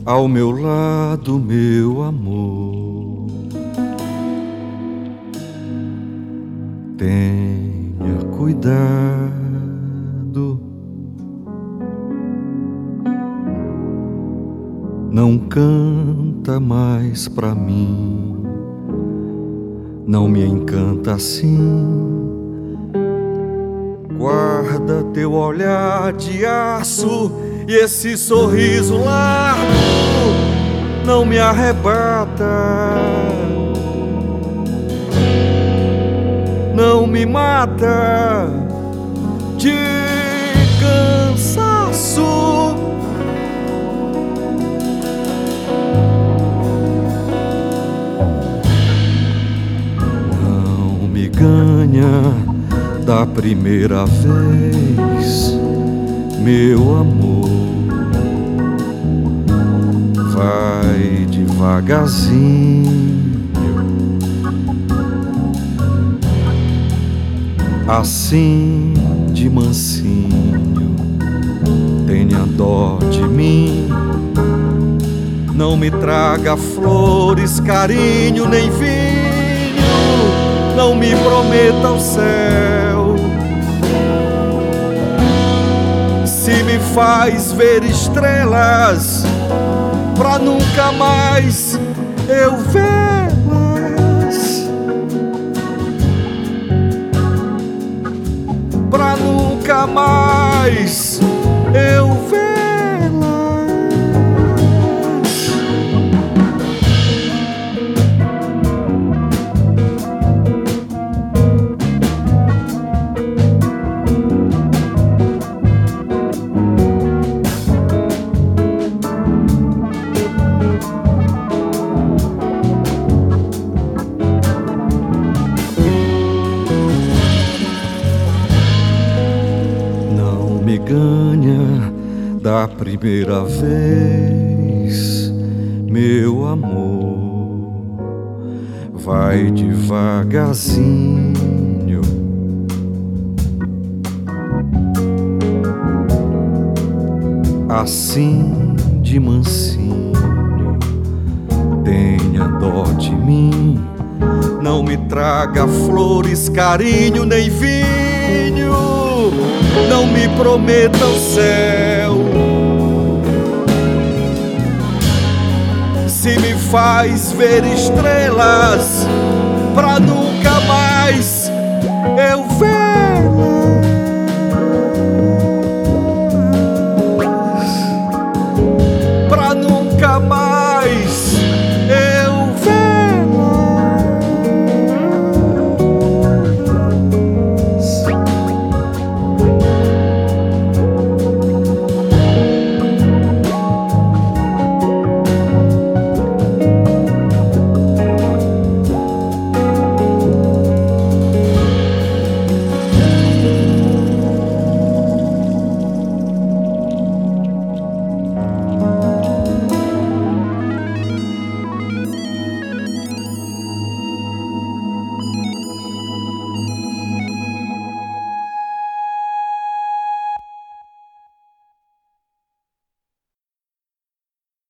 ao meu lado, meu amor. Tenha cuidado, não canta mais pra mim, não me encanta assim. Guarda teu olhar de aço e esse sorriso largo não me arrebata, não me mata de cansaço. Não me ganha da primeira vez, meu amor. Vai devagarzinho, assim de mansinho. Tenha dó de mim, não me traga flores, carinho nem vinho, não me prometa o céu. Se me faz ver estrelas pra nunca mais eu vê-las, pra nunca mais eu vê-las. Me ganha da primeira vez, meu amor. Vai devagarzinho, assim de mansinho. Tenha dó de mim, não me traga flores, carinho nem vinho, não me prometa o céu. Se me faz ver estrelas pra nunca mais eu vê-las, pra nunca mais